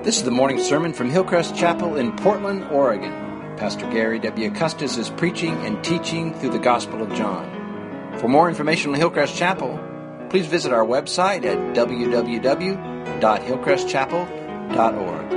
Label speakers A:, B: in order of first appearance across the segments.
A: This is the morning sermon from Hillcrest Chapel in Portland, Oregon. Pastor Gary W. Custis is preaching and teaching through the Gospel of John. For more information on Hillcrest Chapel, please visit our website at www.hillcrestchapel.org.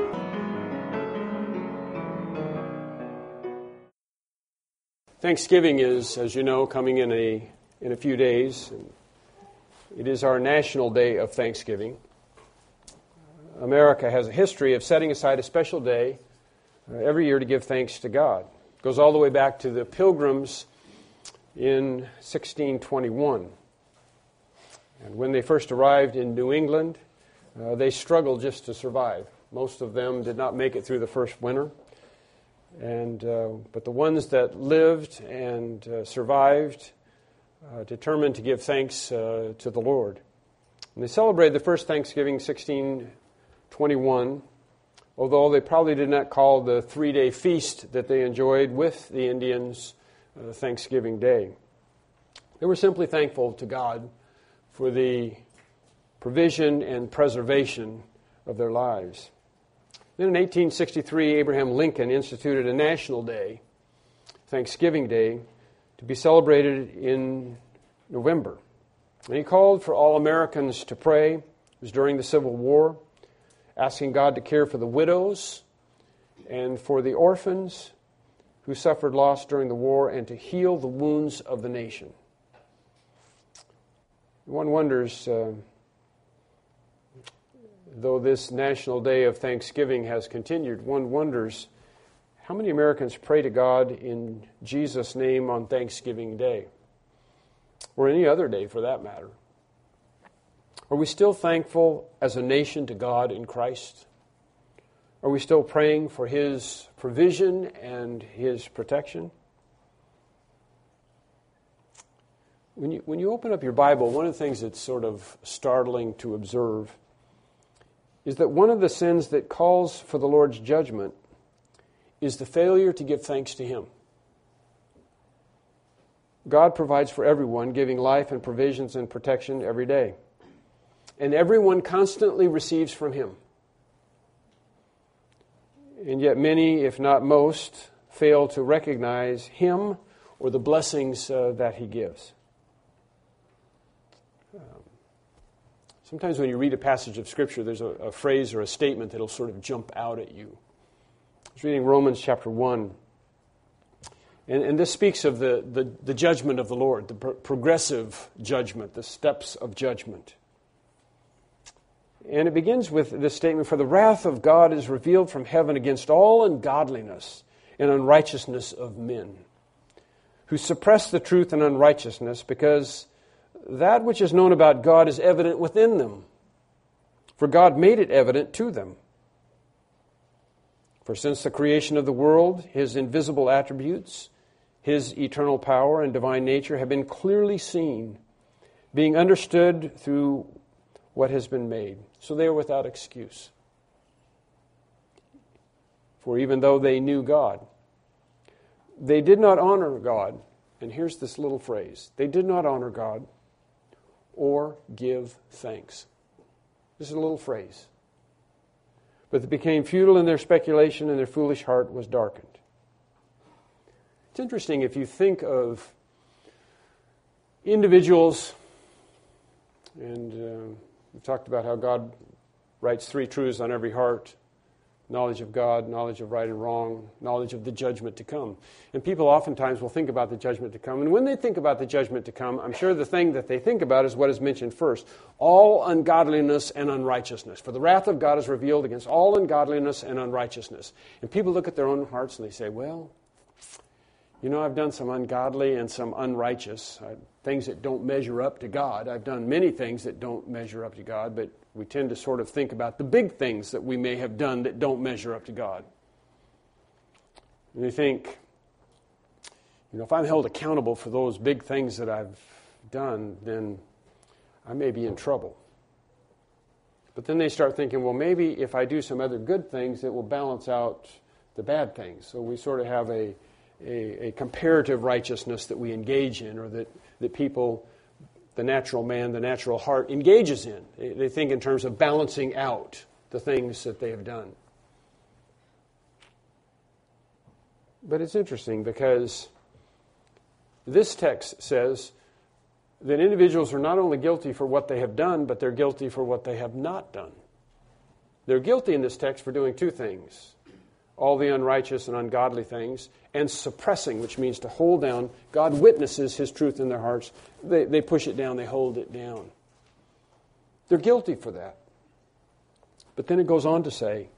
B: Thanksgiving is, as you know, coming in a few days. It is our national day of Thanksgiving. America has a history of setting aside a special day every year to give thanks to God. It goes all the way back to the Pilgrims in 1621. And when they first arrived in New England, they struggled just to survive. Most of them did not make it through the first winter. But the ones that lived and survived determined to give thanks to the Lord. And they celebrated the first Thanksgiving 1621, although they probably did not call the three-day feast that they enjoyed with the Indians Thanksgiving Day. They were simply thankful to God for the provision and preservation of their lives. Then in 1863, Abraham Lincoln instituted a national day, Thanksgiving Day, to be celebrated in November. And he called for all Americans to pray. It was during the Civil War, asking God to care for the widows and for the orphans who suffered loss during the war and to heal the wounds of the nation. One wonders, though this National Day of Thanksgiving has continued, one wonders how many Americans pray to God in Jesus' name on Thanksgiving Day, or any other day for that matter. Are we still thankful as a nation to God in Christ? Are we still praying for His provision and His protection? When you open up your Bible, one of the things that's sort of startling to observe is that one of the sins that calls for the Lord's judgment is the failure to give thanks to Him. God provides for everyone, giving life and provisions and protection every day. And everyone constantly receives from Him. And yet many, if not most, fail to recognize Him or the blessings that He gives. Sometimes when you read a passage of Scripture, there's a phrase or a statement that will sort of jump out at you. I was reading Romans chapter 1. And this speaks of the judgment of the Lord, the progressive judgment, the steps of judgment. And it begins with this statement, "For the wrath of God is revealed from heaven against all ungodliness and unrighteousness of men, who suppress the truth in unrighteousness, because that which is known about God is evident within them, for God made it evident to them. For since the creation of the world, His invisible attributes, His eternal power and divine nature have been clearly seen, being understood through what has been made. So they are without excuse. For even though they knew God, they did not honor God." And here's this little phrase: "They did not honor God or give thanks." This is a little phrase. "But they became futile in their speculation, and their foolish heart was darkened." It's interesting if you think of individuals, and we've talked about how God writes three truths on every heart: knowledge of God, knowledge of right and wrong, knowledge of the judgment to come. And people oftentimes will think about the judgment to come. And when they think about the judgment to come, I'm sure the thing that they think about is what is mentioned first: all ungodliness and unrighteousness. For the wrath of God is revealed against all ungodliness and unrighteousness. And people look at their own hearts and they say, well, you know, I've done some ungodly and some unrighteous, things that don't measure up to God. I've done many things that don't measure up to God, but we tend to sort of think about the big things that we may have done that don't measure up to God. And they think, you know, if I'm held accountable for those big things that I've done, then I may be in trouble. But then they start thinking, well, maybe if I do some other good things, it will balance out the bad things. So we sort of have a comparative righteousness that we engage in, or that people, the natural man, the natural heart engages in. They think in terms of balancing out the things that they have done. But it's interesting because this text says that individuals are not only guilty for what they have done, but they're guilty for what they have not done. They're guilty in this text for doing two things: all the unrighteous and ungodly things, and suppressing, which means to hold down. God witnesses His truth in their hearts. They push it down, they hold it down. They're guilty for that. But then it goes on to say,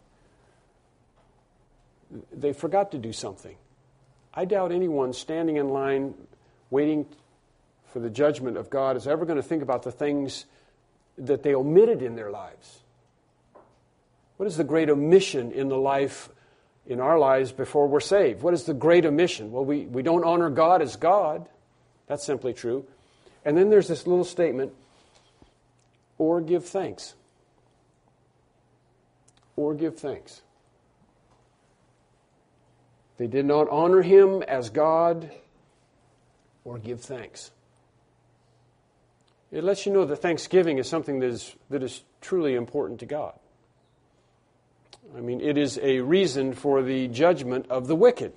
B: they forgot to do something. I doubt anyone standing in line waiting for the judgment of God is ever going to think about the things that they omitted in their lives. What is the great omission in the life, in our lives before we're saved? What is the great omission? Well, we don't honor God as God. That's simply true. And then there's this little statement, or give thanks. Or give thanks. They did not honor Him as God or give thanks. It lets you know that thanksgiving is something that is truly important to God. I mean, it is a reason for the judgment of the wicked.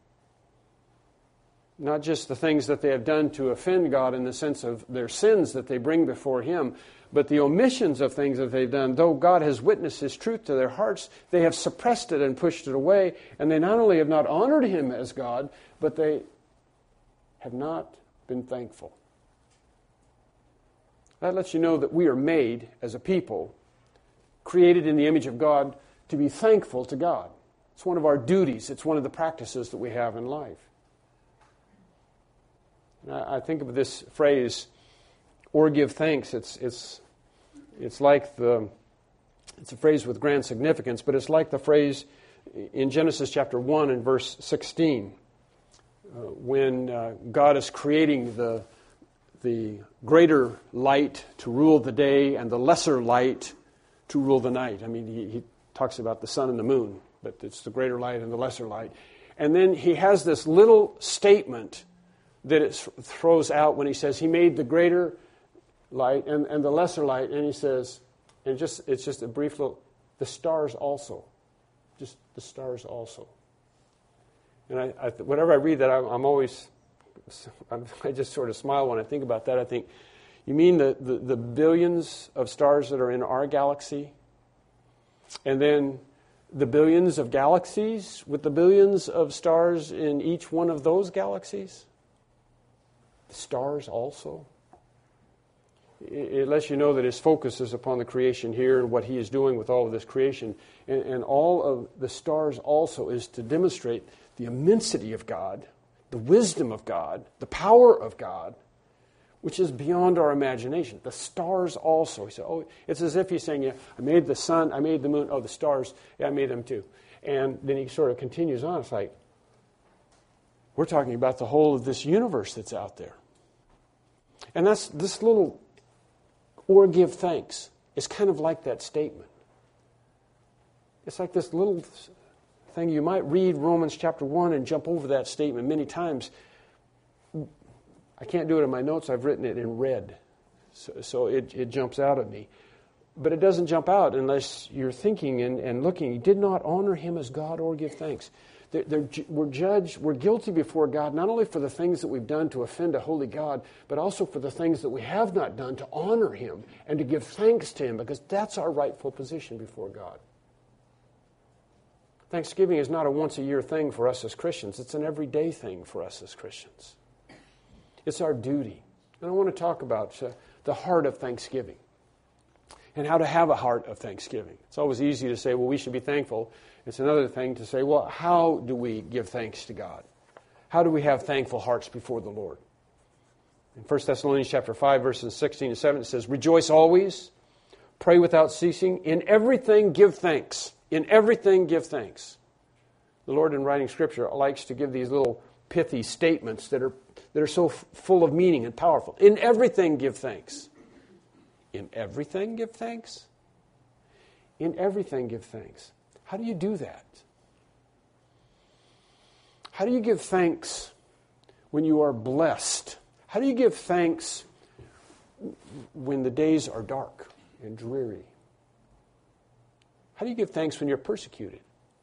B: Not just the things that they have done to offend God in the sense of their sins that they bring before Him, but the omissions of things that they've done. Though God has witnessed His truth to their hearts, they have suppressed it and pushed it away, and they not only have not honored Him as God, but they have not been thankful. That lets you know that we are made as a people, created in the image of God, to be thankful to God. It's one of our duties. It's one of the practices that we have in life. I think of this phrase, or give thanks. It's like it's a phrase with grand significance, but it's like the phrase in Genesis chapter 1 and verse 16, when God is creating the greater light to rule the day and the lesser light to rule the night. I mean, he talks about the sun and the moon, but it's the greater light and the lesser light. And then he has this little statement that it throws out when he says he made the greater light and the lesser light, and he says, and it's just a brief little, the stars also. Just the stars also. And whenever I read that, I just sort of smile when I think about that. I think, you mean the billions of stars that are in our galaxy? And then the billions of galaxies with the billions of stars in each one of those galaxies? The stars also? It lets you know that His focus is upon the creation here and what He is doing with all of this creation. And all of the stars also is to demonstrate the immensity of God, the wisdom of God, the power of God, which is beyond our imagination. The stars also. He said, it's as if He's saying, yeah, I made the sun, I made the moon, the stars, yeah, I made them too. And then He sort of continues on. It's like, we're talking about the whole of this universe that's out there. And that's this little, or give thanks, is kind of like that statement. It's like this little thing. You might read Romans chapter 1 and jump over that statement many times. I can't do it in my notes. I've written it in red, so it jumps out at me. But it doesn't jump out unless you're thinking and looking. He did not honor Him as God or give thanks. We're guilty before God, not only for the things that we've done to offend a holy God, but also for the things that we have not done to honor Him and to give thanks to Him, because that's our rightful position before God. Thanksgiving is not a once-a-year thing for us as Christians. It's an everyday thing for us as Christians. It's our duty. And I want to talk about the heart of thanksgiving and how to have a heart of thanksgiving. It's always easy to say, well, we should be thankful. It's another thing to say, well, how do we give thanks to God? How do we have thankful hearts before the Lord? In 1 Thessalonians chapter 5, verses 16 and 17, it says, rejoice always, pray without ceasing, in everything give thanks. In everything give thanks. The Lord, in writing Scripture, likes to give these little pithy statements that are so full of meaning and powerful. In everything give thanks. In everything give thanks? In everything give thanks. How do you do that? How do you give thanks when you are blessed? How do you give thanks when the days are dark and dreary? How do you give thanks when you're persecuted?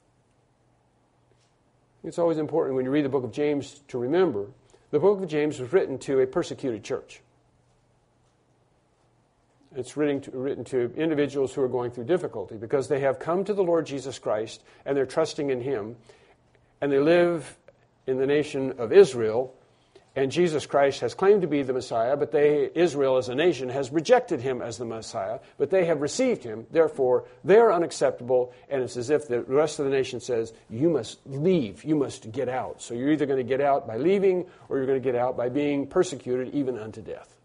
B: It's always important when you read the book of James to remember the book of James was written to a persecuted church. It's written to individuals who are going through difficulty because they have come to the Lord Jesus Christ and they're trusting in Him, and they live in the nation of Israel, and Jesus Christ has claimed to be the Messiah, but Israel as a nation has rejected Him as the Messiah, but they have received Him. Therefore, they're unacceptable, and it's as if the rest of the nation says, you must leave, you must get out. So you're either going to get out by leaving, or you're going to get out by being persecuted even unto death.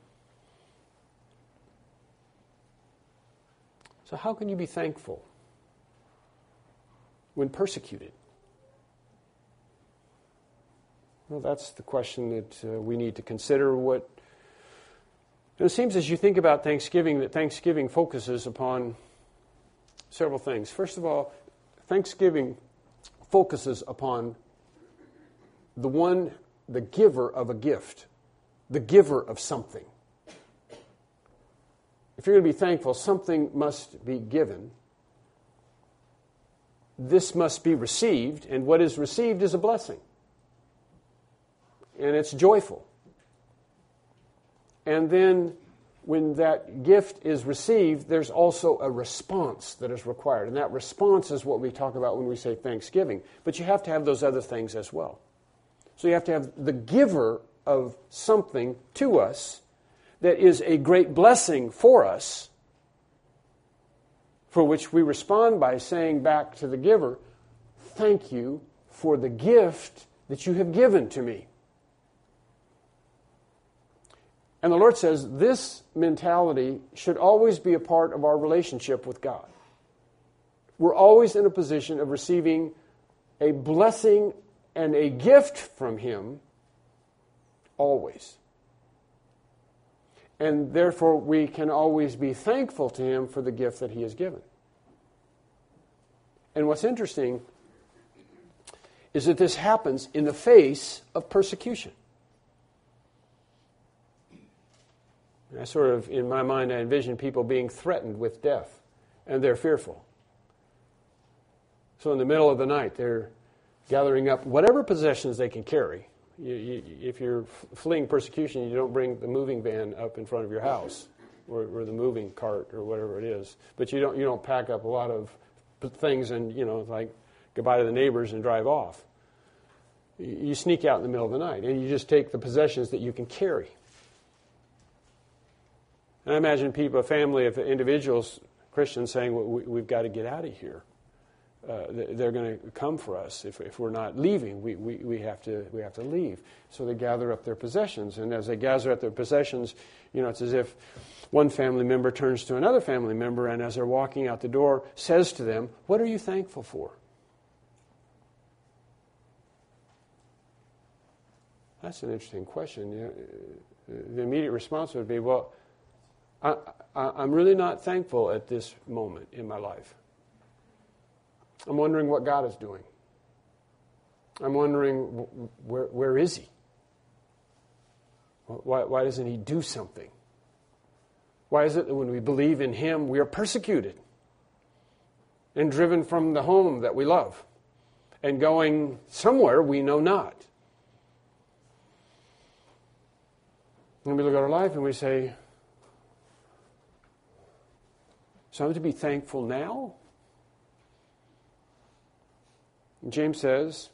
B: So how can you be thankful when persecuted? Well, that's the question that we need to consider. And it seems as you think about Thanksgiving, that Thanksgiving focuses upon several things. First of all, Thanksgiving focuses upon the giver of a gift, the giver of something. If you're going to be thankful, something must be given. This must be received, and what is received is a blessing. And it's joyful. And then when that gift is received, there's also a response that is required. And that response is what we talk about when we say Thanksgiving. But you have to have those other things as well. So you have to have the giver of something to us that is a great blessing for us, for which we respond by saying back to the giver, thank you for the gift that you have given to me. And the Lord says this mentality should always be a part of our relationship with God. We're always in a position of receiving a blessing and a gift from Him, always. And therefore, we can always be thankful to Him for the gift that He has given. And what's interesting is that this happens in the face of persecution. I sort of, in my mind, I envision people being threatened with death, and they're fearful. So in the middle of the night, they're gathering up whatever possessions they can carry. If you're fleeing persecution, you don't bring the moving van up in front of your house, or the moving cart, or whatever it is. But you don't pack up a lot of things and, like goodbye to the neighbors and drive off. You sneak out in the middle of the night, and you just take the possessions that you can carry. And I imagine a family of individuals, Christians, saying, well, we've got to get out of here. They're going to come for us. If we're not leaving, we have to leave. So they gather up their possessions. And as they gather up their possessions, it's as if one family member turns to another family member, and as they're walking out the door, says to them, what are you thankful for? That's an interesting question. The immediate response would be, well, I'm really not thankful at this moment in my life. I'm wondering what God is doing. I'm wondering, where is He? Why doesn't He do something? Why is it that when we believe in Him, we are persecuted and driven from the home that we love and going somewhere we know not? And we look at our life and we say, so I'm to be thankful now? And James says,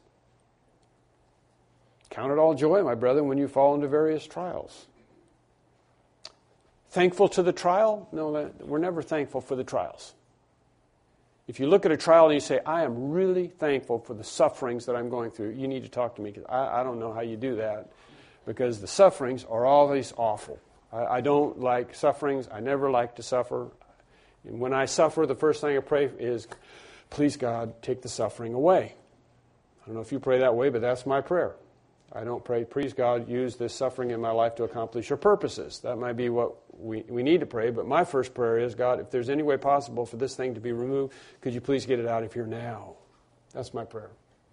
B: count it all joy, my brethren, when you fall into various trials. Thankful to the trial? No, we're never thankful for the trials. If you look at a trial and you say, I am really thankful for the sufferings that I'm going through, you need to talk to me, because I don't know how you do that, because the sufferings are always awful. I don't like sufferings. I never like to suffer. And when I suffer, the first thing I pray is, please, God, take the suffering away. I don't know if you pray that way, but that's my prayer. I don't pray, please, God, use this suffering in my life to accomplish your purposes. That might be what we need to pray, but my first prayer is, God, if there's any way possible for this thing to be removed, could you please get it out of here now? That's my prayer.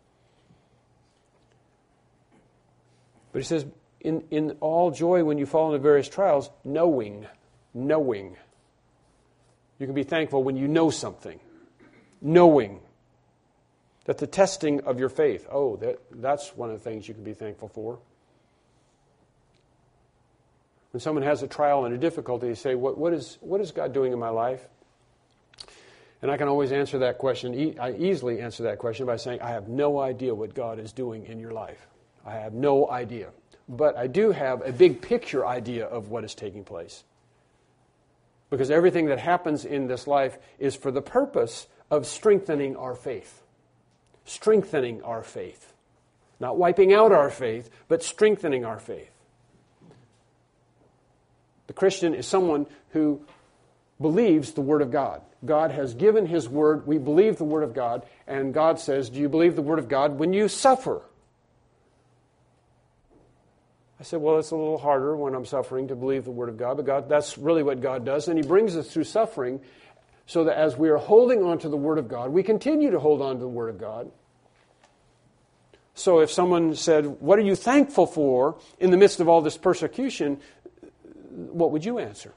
B: But he says, in all joy when you fall into various trials, knowing. You can be thankful when you know something. knowing that the testing of your faith, that's one of the things you can be thankful for. When someone has a trial and a difficulty, they say, what is God doing in my life? And I can always answer that question. I easily answer that question by saying, I have no idea what God is doing in your life. I have no idea. But I do have a big picture idea of what is taking place. Because everything that happens in this life is for the purpose of strengthening our faith. Strengthening our faith. Not wiping out our faith, but strengthening our faith. The Christian is someone who believes the Word of God. God has given His Word. We believe the Word of God. And God says, do you believe the Word of God when you suffer? I said, well, it's a little harder when I'm suffering to believe the Word of God. But that's really what God does. And He brings us through suffering so that as we are holding on to the Word of God, we continue to hold on to the Word of God. So if someone said, what are you thankful for in the midst of all this persecution? What would you answer?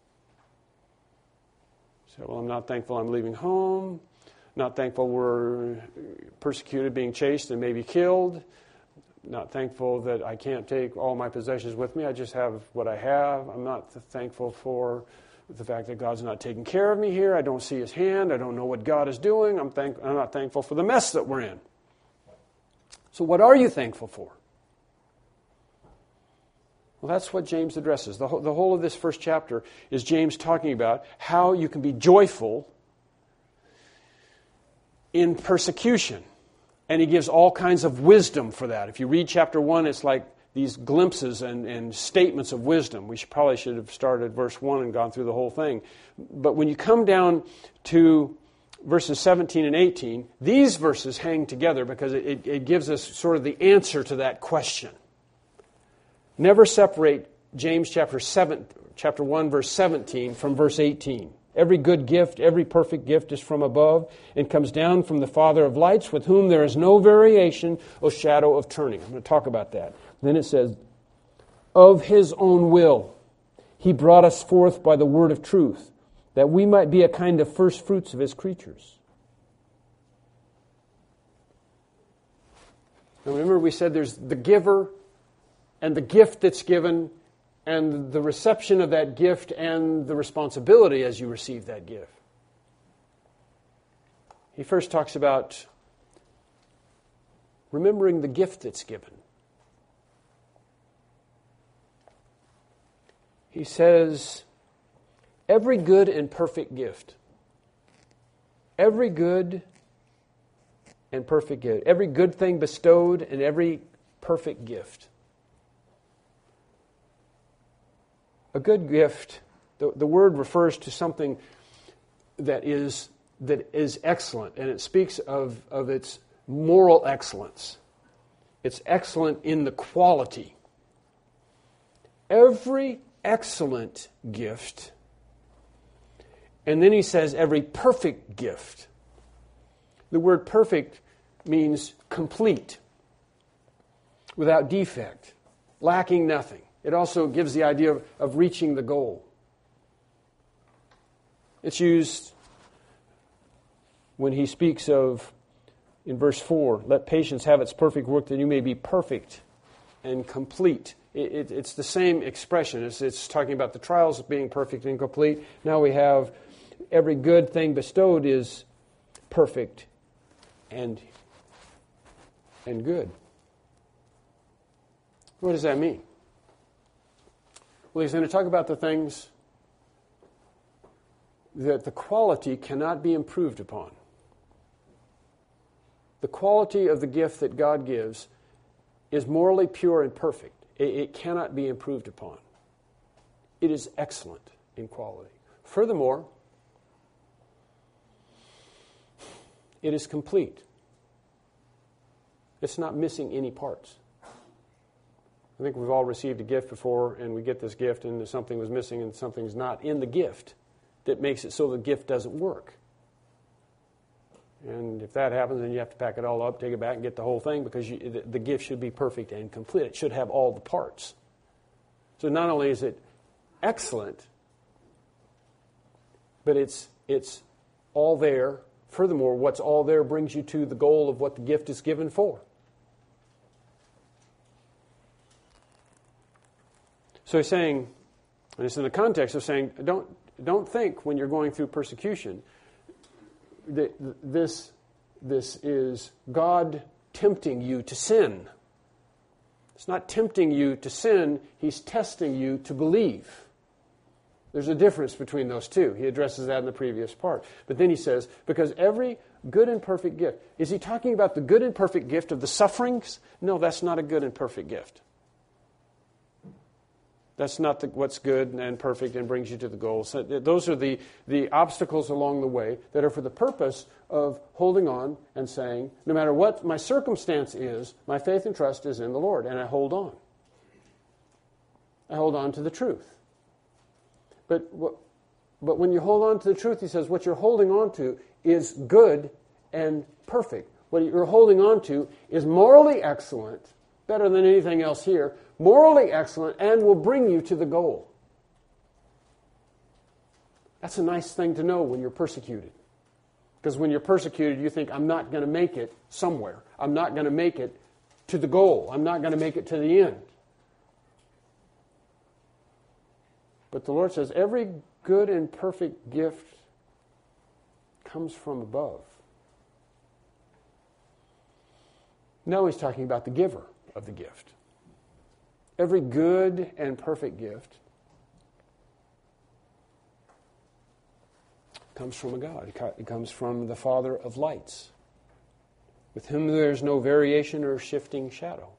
B: So, well, I'm not thankful I'm leaving home. Not thankful we're persecuted, being chased, and maybe killed. Not thankful that I can't take all my possessions with me. I just have what I have. I'm not thankful for the fact that God's not taking care of me here. I don't see His hand. I don't know what God is doing. I'm not thankful for the mess that we're in. So what are you thankful for? Well, that's what James addresses. The whole of this first chapter is James talking about how you can be joyful in persecution. And he gives all kinds of wisdom for that. If you read chapter 1, it's like these glimpses and statements of wisdom. We probably should have started verse 1 and gone through the whole thing. But when you come down to verses 17 and 18, these verses hang together because it gives us sort of the answer to that question. Never separate James chapter 1, verse 17 from verse 18. Every good gift, every perfect gift is from above and comes down from the Father of lights, with whom there is no variation or shadow of turning. I'm going to talk about that. Then it says, of His own will, He brought us forth by the word of truth, that we might be a kind of first fruits of His creatures. Now remember we said there's the giver and the gift that's given, and the reception of that gift and the responsibility as you receive that gift. He first talks about remembering the gift that's given. He says, every good and perfect gift, every good and perfect gift, every good thing bestowed and every perfect gift. A good gift, the word refers to something that is excellent, and it speaks of its moral excellence. It's excellent in the quality. Every excellent gift, and then he says every perfect gift. The word perfect means complete, without defect, lacking nothing. It also gives the idea of reaching the goal. It's used when he speaks of, in verse 4, let patience have its perfect work, that you may be perfect and complete. It's the same expression. It's talking about the trials of being perfect and complete. Now we have every good thing bestowed is perfect and good. What does that mean? Well, he's going to talk about the things that the quality cannot be improved upon. The quality of the gift that God gives is morally pure and perfect. It cannot be improved upon. It is excellent in quality. Furthermore, it is complete. It's not missing any parts. I think we've all received a gift before, and we get this gift, and something was missing and something's not in the gift that makes it so the gift doesn't work. And if that happens, then you have to pack it all up, take it back, and get the whole thing, because the gift should be perfect and complete. It should have all the parts. So not only is it excellent, but it's all there Furthermore, what's all there brings you to the goal of what the gift is given for. So he's saying, and it's in the context of saying, don't think when you're going through persecution that this is God tempting you to sin. It's not tempting you to sin, He's testing you to believe. There's a difference between those two. He addresses that in the previous part. But then he says, because every good and perfect gift. Is he talking about the good and perfect gift of the sufferings? No, that's not a good and perfect gift. That's not what's good and perfect and brings you to the goal. So those are the obstacles along the way that are for the purpose of holding on and saying, no matter what my circumstance is, my faith and trust is in the Lord, and I hold on. I hold on to the truth. But when you hold on to the truth, he says, what you're holding on to is good and perfect. What you're holding on to is morally excellent, better than anything else here, morally excellent, and will bring you to the goal. That's a nice thing to know when you're persecuted. Because when you're persecuted, you think, I'm not going to make it somewhere. I'm not going to make it to the goal. I'm not going to make it to the end. But the Lord says, every good and perfect gift comes from above. Now he's talking about the giver of the gift. Every good and perfect gift comes from a God. It comes from the Father of lights, with whom there is no variation or shifting shadow.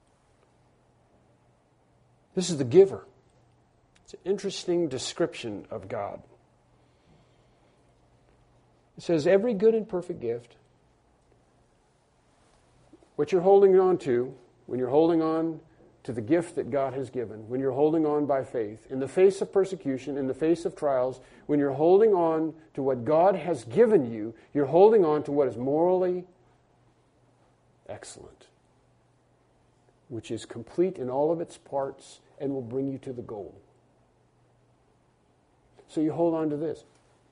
B: This is the giver. It's an interesting description of God. It says, every good and perfect gift, what you're holding on to, when you're holding on to the gift that God has given, when you're holding on by faith, in the face of persecution, in the face of trials, when you're holding on to what God has given you, you're holding on to what is morally excellent, which is complete in all of its parts and will bring you to the goal. So you hold on to this.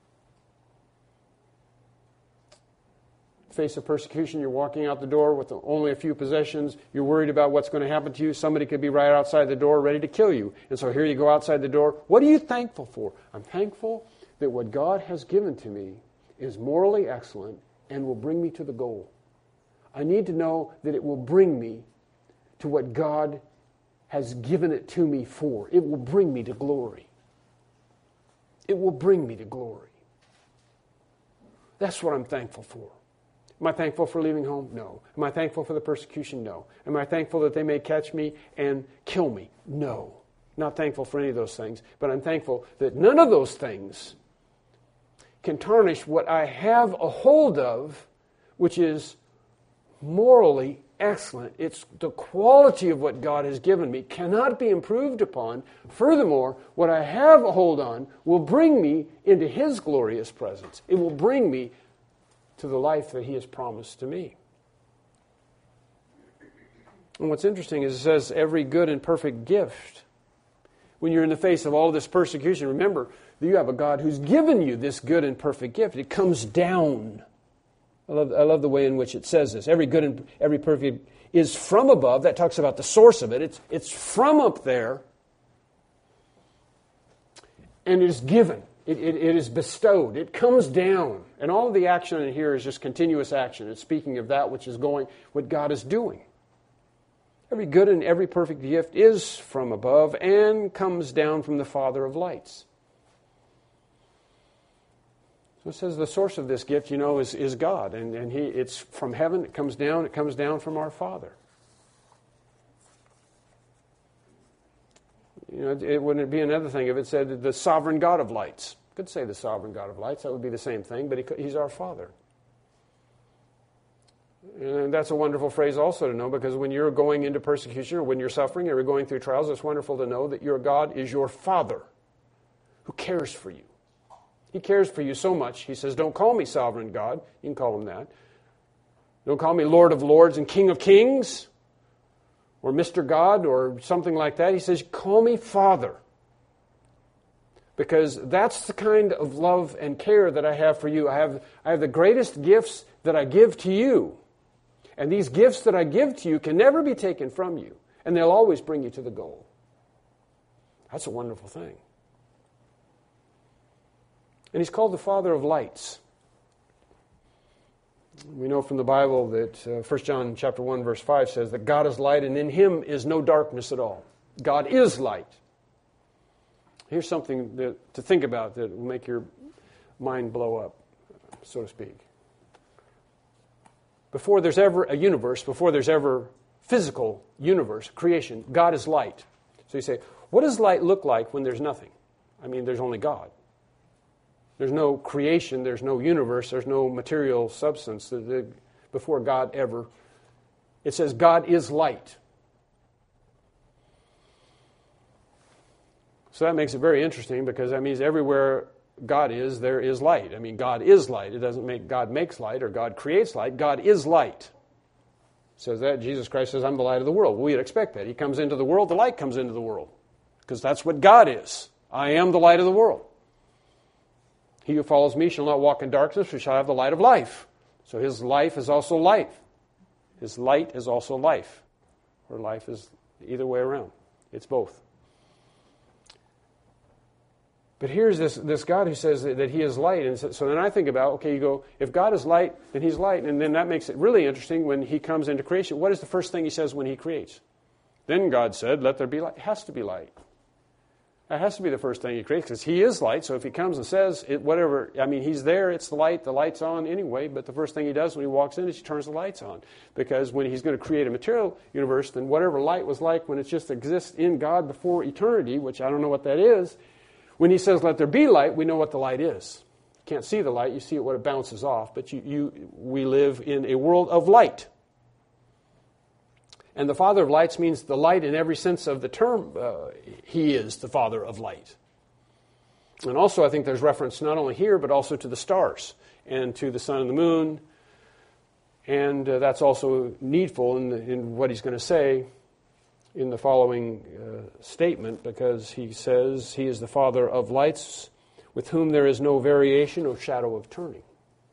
B: Face of persecution, you're walking out the door with only a few possessions, you're worried about what's going to happen to you, somebody could be right outside the door ready to kill you. And so here you go outside the door. What are you thankful for? I'm thankful that what God has given to me is morally excellent and will bring me to the goal. I need to know that it will bring me to what God has given it to me for. It will bring me to glory. It will bring me to glory. That's what I'm thankful for. Am I thankful for leaving home? No. Am I thankful for the persecution? No. Am I thankful that they may catch me and kill me? No. Not thankful for any of those things, but I'm thankful that none of those things can tarnish what I have a hold of, which is morally excellent. It's the quality of what God has given me, cannot be improved upon. Furthermore, what I have a hold on will bring me into His glorious presence. It will bring me to the life that He has promised to me. And what's interesting is it says every good and perfect gift. When you're in the face of all this persecution, remember, you have a God who's given you this good and perfect gift. It comes down. I love the way in which it says this. Every good and every perfect is from above. That talks about the source of it. It's from up there. And it is given. It is bestowed. It comes down. And all of the action in here is just continuous action. It's speaking of that which is going, what God is doing. Every good and every perfect gift is from above and comes down from the Father of lights. So it says the source of this gift, is God. And it's from heaven. It comes down from our Father. It wouldn't be another thing if it said the sovereign God of lights. Could say the sovereign God of lights. That would be the same thing, but He's our Father. And that's a wonderful phrase also to know, because when you're going into persecution or when you're suffering or you're going through trials, it's wonderful to know that your God is your Father who cares for you. He cares for you so much. He says, don't call me sovereign God. You can call Him that. Don't call me Lord of Lords and King of Kings or Mr. God or something like that. He says, call me Father. because that's the kind of love and care that I have for you. I have the greatest gifts that I give to you. And these gifts that I give to you can never be taken from you. And they'll always bring you to the goal. That's a wonderful thing. And He's called the Father of lights. We know from the Bible that 1 John chapter 1, verse 5 says that God is light and in Him is no darkness at all. God is light. Here's something to think about that will make your mind blow up, so to speak. Before there's ever a universe, before there's ever physical universe, creation, God is light. So you say, what does light look like when there's nothing? I mean, there's only God. There's no creation, there's no universe, there's no material substance before God ever. It says God is light. So that makes it very interesting because that means everywhere God is, there is light. I mean, God is light. It doesn't make God makes light or God creates light. God is light. It says that. Jesus Christ says, I'm the light of the world. We'd expect that. He comes into the world, the light comes into the world. Because that's what God is. I am the light of the world. He who follows me shall not walk in darkness, but shall have the light of life. So His life is also life. His light is also life. Or life is either way around. It's both. But here's this God who says that He is light. And so then I think about, okay, you go, if God is light, then He's light. And then that makes it really interesting when He comes into creation. What is the first thing He says when He creates? Then God said, let there be light. It has to be light. That has to be the first thing He creates because He is light. So if He comes and says whatever, I mean, He's there, it's the light, the light's on anyway. But the first thing He does when He walks in is He turns the lights on. Because when He's going to create a material universe, then whatever light was like when it just exists in God before eternity, which I don't know what that is, when He says, let there be light, we know what the light is. You can't see the light, you see it when it bounces off, but we live in a world of light. And the Father of lights means the light in every sense of the term. He is the Father of light. And also I think there's reference not only here, but also to the stars and to the sun and the moon. And that's also needful in what He's going to say in the following statement, because He says He is the Father of lights, with whom there is no variation or shadow of turning.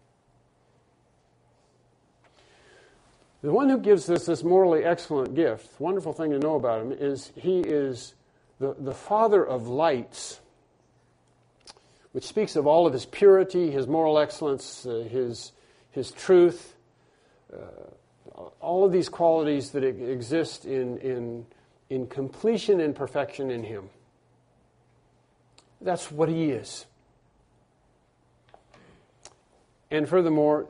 B: The one who gives us this morally excellent gift, wonderful thing to know about Him, is He is the Father of lights, which speaks of all of His purity, His moral excellence, His truth, all of these qualities that exist in completion and perfection in Him. That's what He is. And furthermore,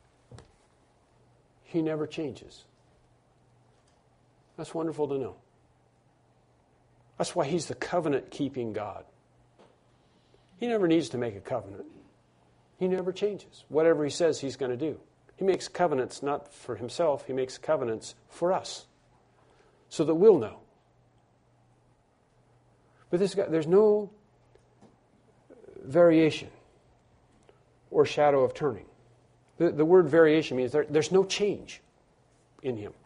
B: He never changes. That's wonderful to know. That's why He's the covenant-keeping God. He never needs to make a covenant. He never changes. Whatever He says He's going to do. He makes covenants not for Himself. He makes covenants for us so that we'll know. But there's no variation or shadow of turning. The word variation means there's no change in Him.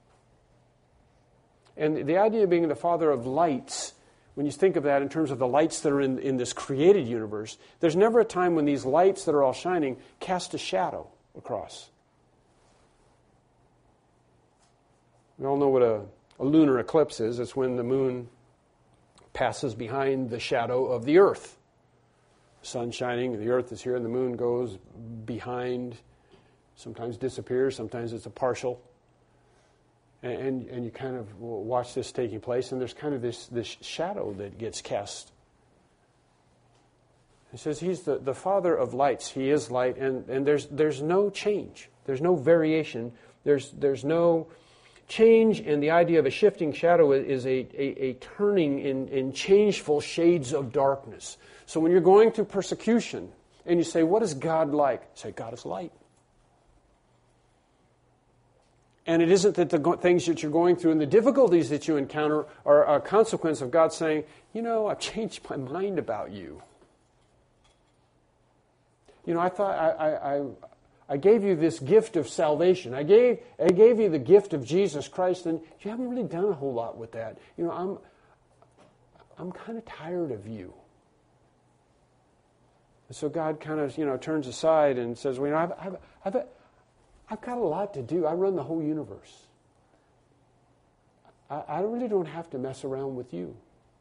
B: And the idea of being the Father of lights, when you think of that in terms of the lights that are in this created universe, there's never a time when these lights that are all shining cast a shadow across. We all know what a lunar eclipse is. It's when the moon passes behind the shadow of the earth. The sun's shining, the earth is here, and the moon goes behind, sometimes disappears, sometimes it's a partial. And you kind of watch this taking place, and there's kind of this shadow that gets cast. He says He's the Father of lights. He is light, and there's no change. There's no variation. There's no change, and the idea of a shifting shadow is a turning in changeful shades of darkness. So when you're going through persecution, and you say, what is God like? Say, God is light. And it isn't that the things that you're going through and the difficulties that you encounter are a consequence of God saying, I've changed my mind about you. I thought I gave you this gift of salvation. I gave you the gift of Jesus Christ, and you haven't really done a whole lot with that. I'm kind of tired of you. And so God kind of, turns aside and says, well, I've got a lot to do. I run the whole universe. I really don't have to mess around with you.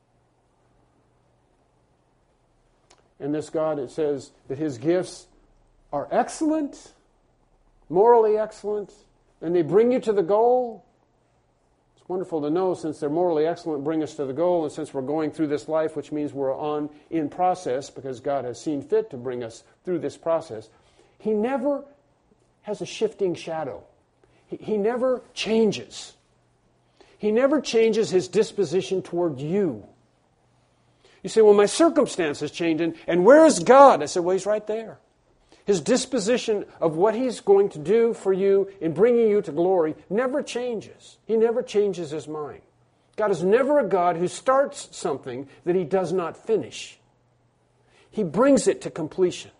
B: And this God, it says that His gifts are excellent, morally excellent, and they bring you to the goal. It's wonderful to know, since they're morally excellent, bring us to the goal, and since we're going through this life, which means we're in process, because God has seen fit to bring us through this process, He never has a shifting shadow. He never changes. He never changes His disposition toward you. You say, well, my circumstances change, and where is God? I said, well, He's right there. His disposition of what He's going to do for you in bringing you to glory never changes. He never changes His mind. God is never a God who starts something that He does not finish. He brings it to completion.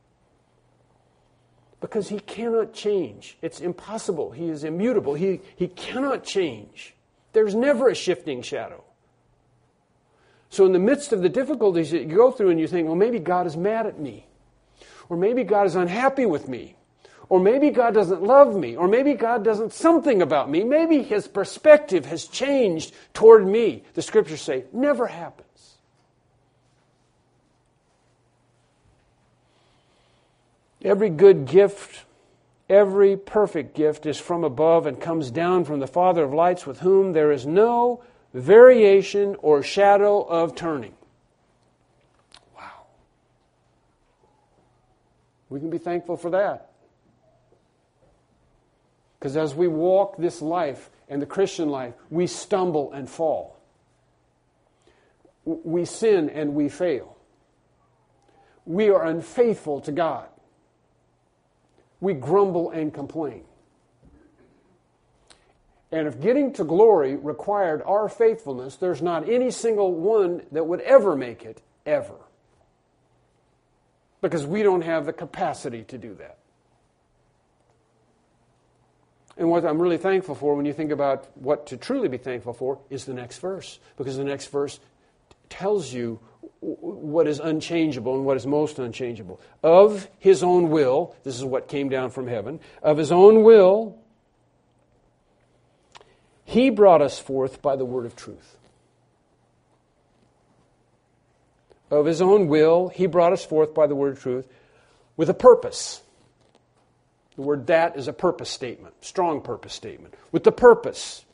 B: Because He cannot change. It's impossible. He is immutable. He cannot change. There's never a shifting shadow. So in the midst of the difficulties that you go through and you think, well, maybe God is mad at me. Or maybe God is unhappy with me. Or maybe God doesn't love me. Or maybe God doesn't something about me. Maybe His perspective has changed toward me. The Scriptures say, never happens. Every good gift, every perfect gift is from above and comes down from the Father of lights, with whom there is no variation or shadow of turning. Wow. We can be thankful for that. Because as we walk this life and the Christian life, we stumble and fall. We sin and we fail. We are unfaithful to God. We grumble and complain. And if getting to glory required our faithfulness, there's not any single one that would ever make it, ever. Because we don't have the capacity to do that. And what I'm really thankful for when you think about what to truly be thankful for is the next verse. Because the next verse tells you what is unchangeable and what is most unchangeable. Of His own will, this is what came down from heaven, of His own will, He brought us forth by the word of truth. Of His own will, He brought us forth by the word of truth with a purpose. The word "that" is a purpose statement, strong purpose statement. With the purpose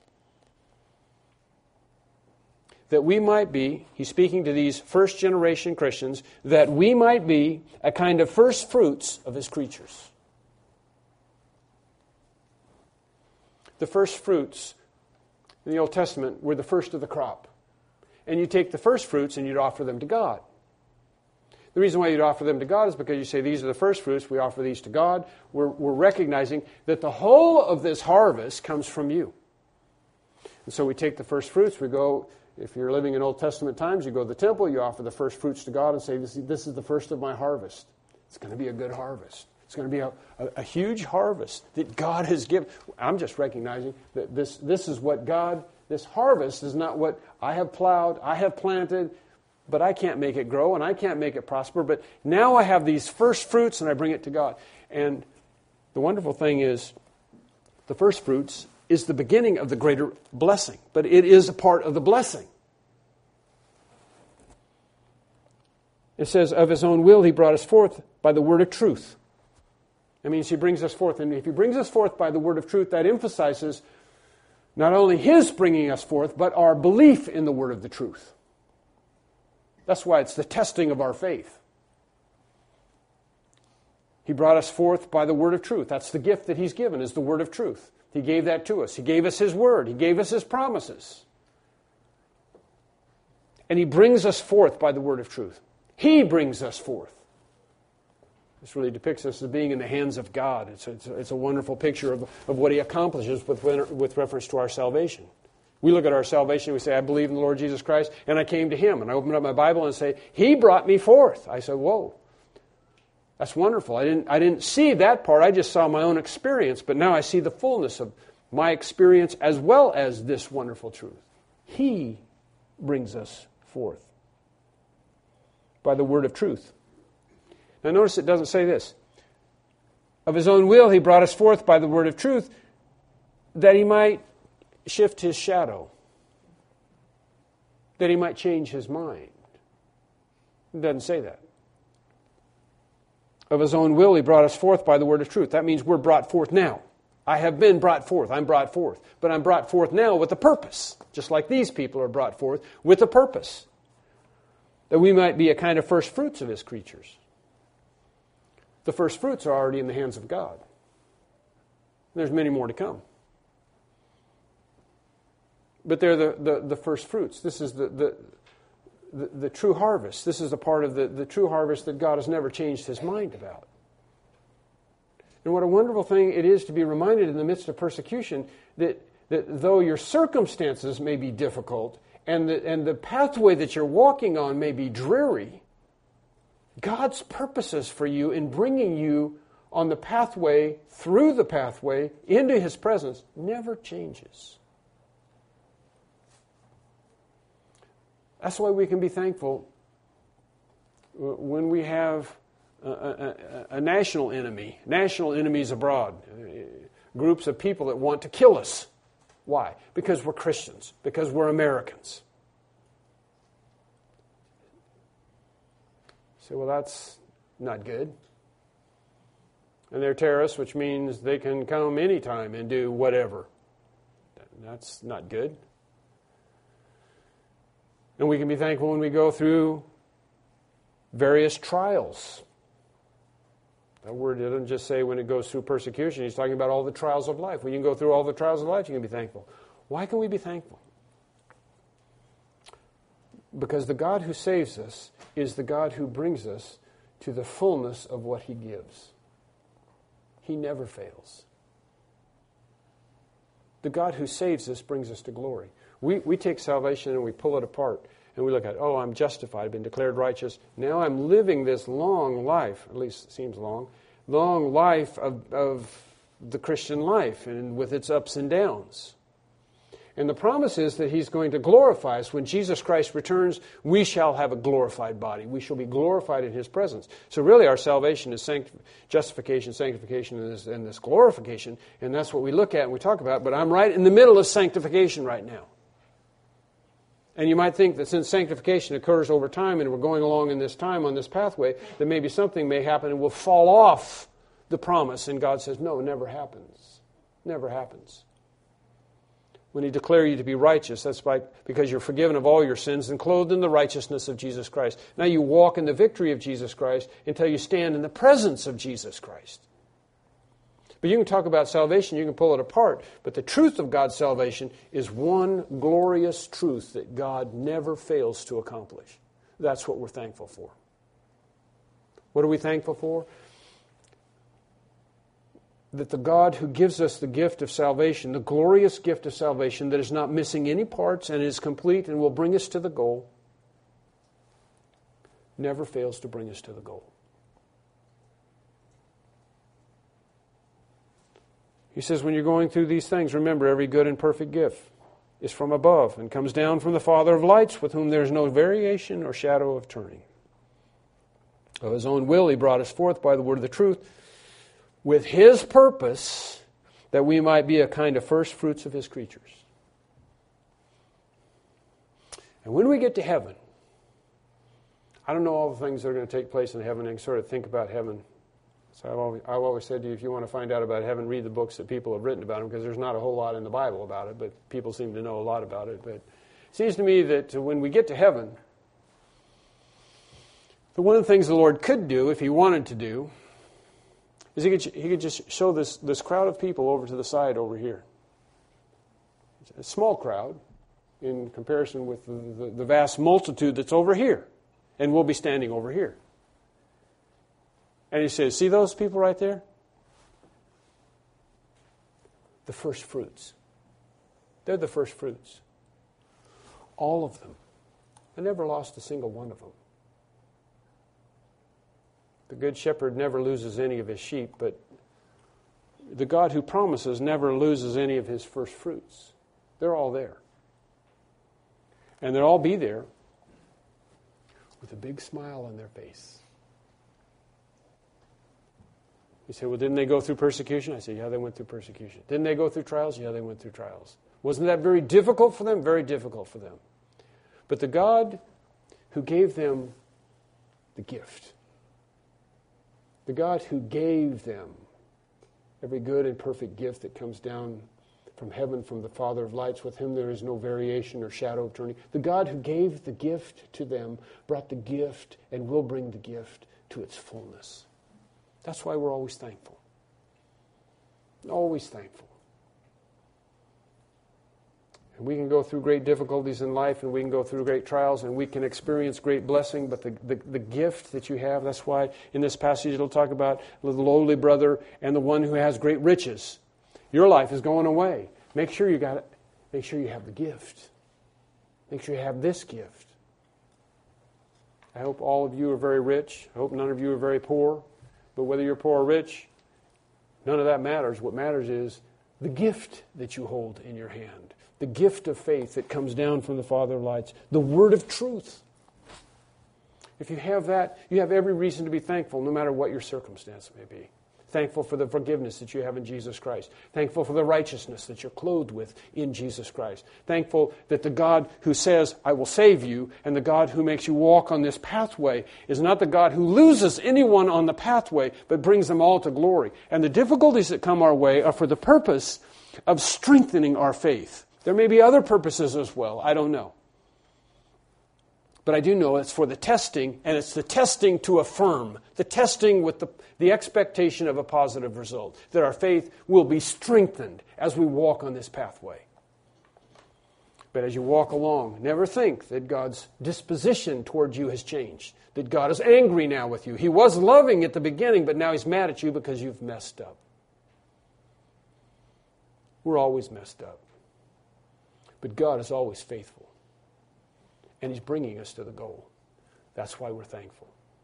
B: that we might be, he's speaking to these first generation Christians, that we might be a kind of first fruits of His creatures. The first fruits in the Old Testament were the first of the crop. And you take the first fruits and you'd offer them to God. The reason why you'd offer them to God is because you say, these are the first fruits, we offer these to God. We're recognizing that the whole of this harvest comes from you. And so we take the first fruits, we go, if you're living in Old Testament times, you go to the temple, you offer the first fruits to God and say, this is the first of my harvest. It's going to be a good harvest. It's going to be a huge harvest that God has given. I'm just recognizing that this is what God, this harvest is not what I have plowed, I have planted, but I can't make it grow and I can't make it prosper. But now I have these first fruits and I bring it to God. And the wonderful thing is, the first fruits is the beginning of the greater blessing. But it is a part of the blessing. It says, of His own will He brought us forth by the word of truth. That means He brings us forth. And if He brings us forth by the word of truth, that emphasizes not only His bringing us forth, but our belief in the word of the truth. That's why it's the testing of our faith. He brought us forth by the word of truth. That's the gift that He's given, is the word of truth. He gave that to us. He gave us His word. He gave us His promises. And He brings us forth by the word of truth. He brings us forth. This really depicts us as being in the hands of God. It's a wonderful picture of what He accomplishes with reference to our salvation. We look at our salvation and we say, I believe in the Lord Jesus Christ, and I came to Him. And I open up my Bible and say, He brought me forth. I said, whoa, that's wonderful. I didn't see that part. I just saw my own experience. But now I see the fullness of my experience as well as this wonderful truth. He brings us forth by the word of truth. Now notice it doesn't say this. Of his own will he brought us forth by the word of truth, that he might shift his shadow, that he might change his mind. It doesn't say that. Of his own will he brought us forth by the word of truth. That means we're brought forth now. I have been brought forth. I'm brought forth. But I'm brought forth now with a purpose, just like these people are brought forth with a purpose, that we might be a kind of first fruits of his creatures. The first fruits are already in the hands of God. There's many more to come. But they're the first fruits. This is the true harvest. This is the part of the true harvest that God has never changed his mind about. And what a wonderful thing it is to be reminded in the midst of persecution that though your circumstances may be difficult and the pathway that you're walking on may be dreary, God's purposes for you in bringing you on the pathway, through the pathway, into his presence, never changes. That's why we can be thankful when we have a national enemy, national enemies abroad, groups of people that want to kill us. Why? Because we're Christians, because we're Americans. So, well, that's not good. And they're terrorists, which means they can come anytime and do whatever. That's not good. And we can be thankful when we go through various trials. That word doesn't just say when it goes through persecution. He's talking about all the trials of life. When you can go through all the trials of life, you can be thankful. Why can we be thankful? Because the God who saves us is the God who brings us to the fullness of what he gives. He never fails. The God who saves us brings us to glory. We take salvation and we pull it apart and we look at, oh, I'm justified, I've been declared righteous. Now I'm living this long life, at least it seems long life of the Christian life and with its ups and downs. And the promise is that he's going to glorify us. When Jesus Christ returns, we shall have a glorified body. We shall be glorified in his presence. So really our salvation is justification, sanctification, and this glorification. And that's what we look at and we talk about. But I'm right in the middle of sanctification right now. And you might think that since sanctification occurs over time and we're going along in this time on this pathway, that maybe something may happen and we'll fall off the promise. And God says, no, it never happens. Never happens. When he declares you to be righteous, that's because you're forgiven of all your sins and clothed in the righteousness of Jesus Christ. Now you walk in the victory of Jesus Christ until you stand in the presence of Jesus Christ. But you can talk about salvation, you can pull it apart, but the truth of God's salvation is one glorious truth that God never fails to accomplish. That's what we're thankful for. What are we thankful for? That the God who gives us the gift of salvation, the glorious gift of salvation that is not missing any parts and is complete and will bring us to the goal, never fails to bring us to the goal. He says, when you're going through these things, remember every good and perfect gift is from above and comes down from the Father of lights, with whom there is no variation or shadow of turning. Of his own will he brought us forth by the word of the truth, with his purpose that we might be a kind of first fruits of his creatures. And when we get to heaven, I don't know all the things that are going to take place in heaven. I can sort of think about heaven. So I've always said to you, if you want to find out about heaven, read the books that people have written about them, because there's not a whole lot in the Bible about it, but people seem to know a lot about it. But it seems to me that when we get to heaven, one of the things the Lord could do, if he wanted to do, is he could just show this crowd of people over to the side over here. It's a small crowd in comparison with the vast multitude that's over here, and we'll be standing over here. And he says, see those people right there? The first fruits. They're the first fruits. All of them. I never lost a single one of them. The good shepherd never loses any of his sheep, but the God who promises never loses any of his first fruits. They're all there. And they'll all be there with a big smile on their face. You say, well, didn't they go through persecution? I say, yeah, they went through persecution. Didn't they go through trials? Yeah, they went through trials. Wasn't that very difficult for them? Very difficult for them. But the God who gave them the gift, the God who gave them every good and perfect gift that comes down from heaven, from the Father of lights, with whom there is no variation or shadow of turning. The God who gave the gift to them brought the gift and will bring the gift to its fullness. That's why we're always thankful. Always thankful. And we can go through great difficulties in life, and we can go through great trials, and we can experience great blessing, but the gift that you have, that's why in this passage it'll talk about the lowly brother and the one who has great riches. Your life is going away. Make sure you got it. Make sure you have the gift. Make sure you have this gift. I hope all of you are very rich. I hope none of you are very poor. But whether you're poor or rich, none of that matters. What matters is the gift that you hold in your hand. The gift of faith that comes down from the Father of lights. The word of truth. If you have that, you have every reason to be thankful, no matter what your circumstance may be. Thankful for the forgiveness that you have in Jesus Christ. Thankful for the righteousness that you're clothed with in Jesus Christ. Thankful that the God who says, I will save you, and the God who makes you walk on this pathway is not the God who loses anyone on the pathway, but brings them all to glory. And the difficulties that come our way are for the purpose of strengthening our faith. There may be other purposes as well. I don't know. But I do know it's for the testing, and it's the testing to affirm, the testing with the expectation of a positive result, that our faith will be strengthened as we walk on this pathway. But as you walk along, never think that God's disposition towards you has changed, that God is angry now with you. He was loving at the beginning, but now He's mad at you because you've messed up. We're always messed up. But God is always faithful. And He's bringing us to the goal. That's why we're thankful.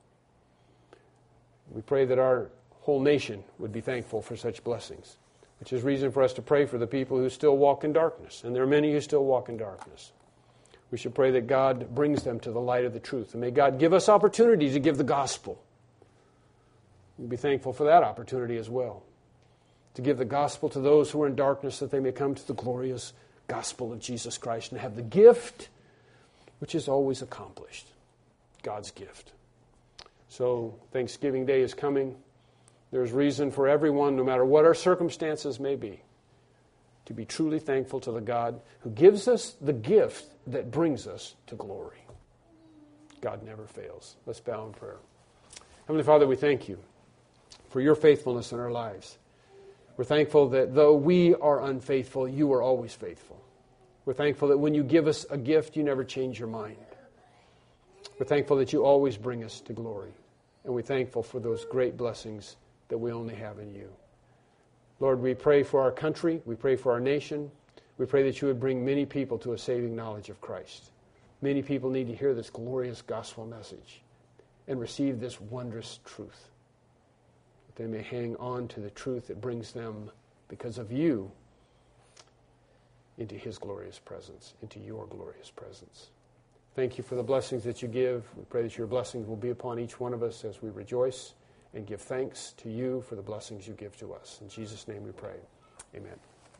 B: We pray that our whole nation would be thankful for such blessings, which is reason for us to pray for the people who still walk in darkness. And there are many who still walk in darkness. We should pray that God brings them to the light of the truth. And may God give us opportunity to give the gospel. We'll be thankful for that opportunity as well. To give the gospel to those who are in darkness, that they may come to the glorious gospel of Jesus Christ and have the gift which is always accomplished. God's gift. So Thanksgiving Day is coming. There's reason for everyone, no matter what our circumstances may be, to be truly thankful to the God who gives us the gift that brings us to glory. God never fails. Let's bow in prayer. Heavenly Father, we thank you for your faithfulness in our lives. We're thankful that though we are unfaithful, you are always faithful. We're thankful that when you give us a gift, you never change your mind. We're thankful that you always bring us to glory. And we're thankful for those great blessings that we only have in you. Lord, we pray for our country. We pray for our nation. We pray that you would bring many people to a saving knowledge of Christ. Many people need to hear this glorious gospel message and receive this wondrous truth. That they may hang on to the truth that brings them, because of you, into His glorious presence, into your glorious presence. Thank you for the blessings that you give. We pray that your blessings will be upon each one of us as we rejoice and give thanks to you for the blessings you give to us. In Jesus' name we pray. Amen.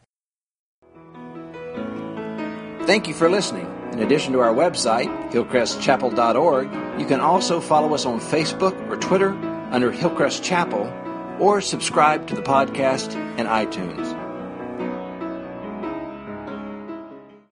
A: Thank you for listening. In addition to our website, hillcrestchapel.org, you can also follow us on Facebook or Twitter under Hillcrest Chapel, or subscribe to the podcast in iTunes.